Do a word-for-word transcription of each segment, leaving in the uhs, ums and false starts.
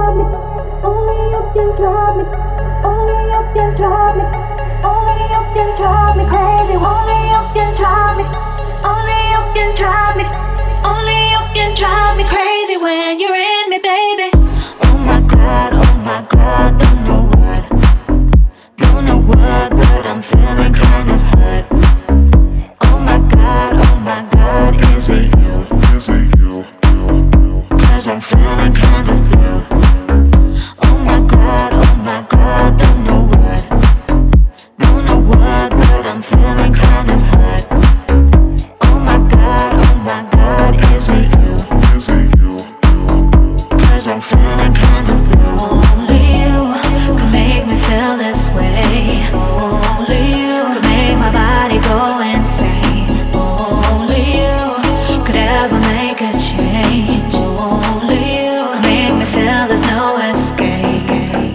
drive me. Only you can drive me. Only you can drive me. Only you can drive me crazy. Only you can drive me. Only you can drive me. Only you can drive me crazy when you're in me, baby. Oh my God, oh my God, don't know what, don't know what, but I'm feeling kind of hurt. Oh my God, oh my God, is it you? Is it you? Cause I'm feeling kind of blue. Oh my God, oh my God, don't know what, don't know what, but I'm feeling kind of hurt. Oh my God, oh my God, is it you? Is it you? Cause I'm feeling kind of blue. Only you can make me feel this way. Only you can make my body go insane. Only you could ever make a change. Only you can make me feel there's no escape.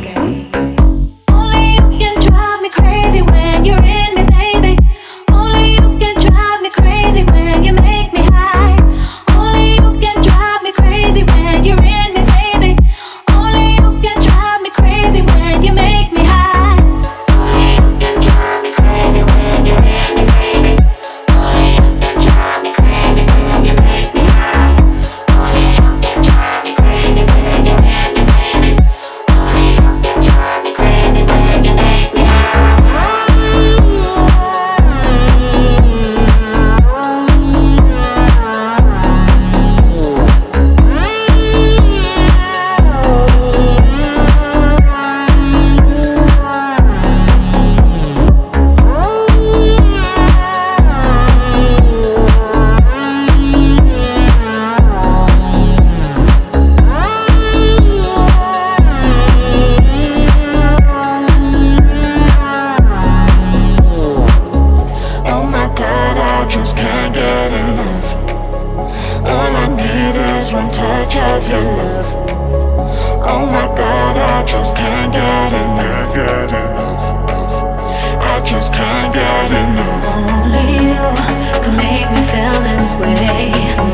Only you can drive me crazy when you're in me, baby. Only you can drive me crazy when you make me high. Only you can drive me crazy when you're in me, baby. Only you can drive me crazy when you make me high. Only you can drive me crazy when you're in me, baby. Only you can drive me crazy when you make me high. Only you can drive me crazy when you're in me, baby. Only you can drive me crazy when you make me Oh my God, I just can't get enough. All I need is one touch of your love. Oh my God, I just can't get enough. Can't get enough. I just can't get enough. Only you can make me feel this way.